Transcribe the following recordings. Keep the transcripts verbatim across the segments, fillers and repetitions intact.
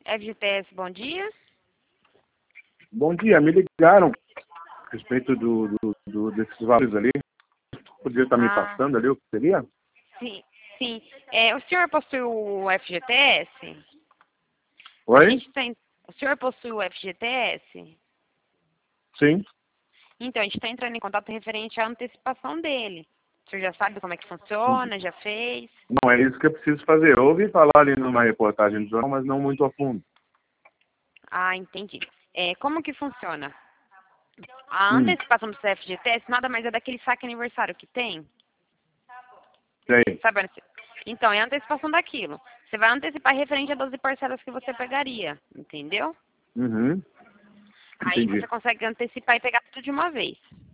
F G T S, bom dia. Bom dia, me ligaram a respeito do, do, do, desses valores ali. Podia estar me Ah. passando ali o que seria? Sim, sim. É, o senhor possui o F G T S? A Oi? gente tem... O senhor possui o F G T S? Sim. Então, a gente está entrando em contato referente à antecipação dele. O senhor já sabe como é que funciona, já fez? Não, é isso que eu preciso fazer. Eu ouvi falar ali numa reportagem do jornal, mas não muito a fundo. Ah, entendi. É, como que funciona? A Hum. antecipação do seu F G T S nada mais é daquele saque aniversário que tem. Sei. Sabe? Então, é a antecipação daquilo. Você vai antecipar referente a doze parcelas que você pegaria, entendeu? Uhum. Aí Entendi. você consegue antecipar e pegar tudo de uma vez.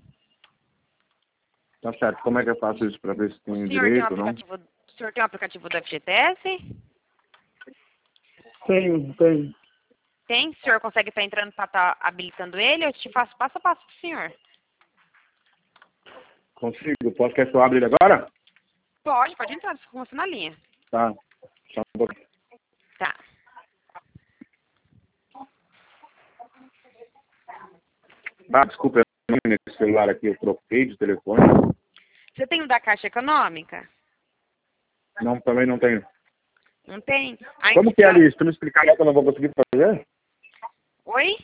Tá certo. Como é que eu faço isso para ver se O tenho senhor tem um direito ou não? aplicativo, o senhor tem um aplicativo do F G T S? Tenho, tenho. Tem? O senhor consegue estar entrando para estar habilitando ele? Eu te faço passo a passo pro senhor. Consigo. Posso quer que eu abra ele agora? Pode, pode entrar, com você na linha. Tá. Só um pouquinho. Tá. Ah, desculpa, eu não nesse celular aqui, eu troquei de telefone. Você tem o da Caixa Econômica? Não, também não tenho. Não tem? Aí Como te que é tra- ali? Se tu me explicar ali, que eu não vou conseguir fazer? Oi?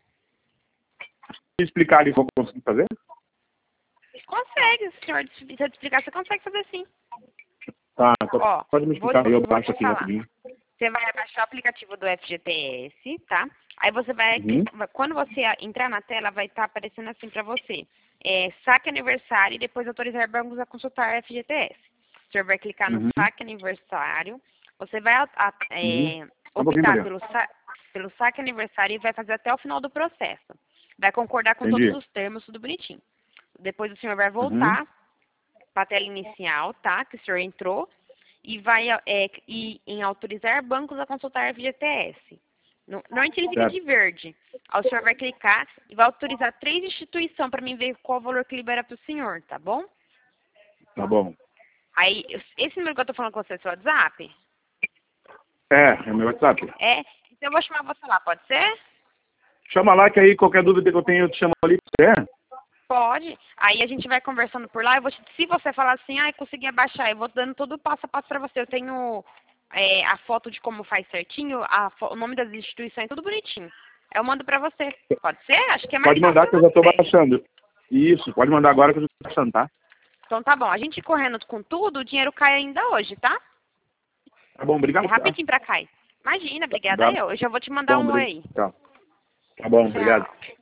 Se me explicar ali, vou conseguir fazer? Consegue, se o senhor se eu te explicar, você consegue fazer sim. Tá, então Ó, pode me vou, explicar aí, eu vou baixo te aqui falar. rapidinho. Você vai baixar o aplicativo do F G T S, tá? Aí você vai, Uhum. quando você entrar na tela, vai estar aparecendo assim para você. É, saque aniversário e depois autorizar bancos a consultar F G T S. O senhor vai clicar no Uhum. saque aniversário, você vai a, a, Uhum. é, Só um pouquinho, optar Maria. pelo, sa, pelo saque aniversário e vai fazer até o final do processo. Vai concordar com Entendi. todos os termos, tudo bonitinho. Depois o senhor vai Uhum. voltar para a tela inicial, tá? Que o senhor entrou. E vai é, e, em autorizar bancos a consultar F G T S. No, normalmente ele fica Certo. de verde. Aí o senhor vai clicar e vai autorizar três instituições para mim ver qual o valor que libera para o senhor, tá bom? Tá bom. Aí, esse número que eu tô falando com você é seu WhatsApp? É, é meu WhatsApp. É? Então eu vou chamar você lá, pode ser? Chama lá que aí qualquer dúvida que eu tenho eu te chamo ali. É? Pode. Aí a gente vai conversando por lá. Eu vou te, se você falar assim, ah, consegui abaixar, eu vou dando todo o passo a passo para você. Eu tenho é, a foto de como faz certinho, a fo- o nome das instituições, tudo bonitinho. Eu mando para você. Pode ser? Acho que é mais Pode fácil mandar que para eu já tô você. baixando. Isso, pode mandar agora que eu já tô baixando, tá? Então tá bom. A gente correndo com tudo, o dinheiro cai ainda hoje, tá? Tá bom, É obrigado, tá? rapidinho pra cair. Imagina, obrigada Tá eu. Eu já vou te mandar bom, um oi obrigado. aí. Tá, tá bom, obrigado. Tchau.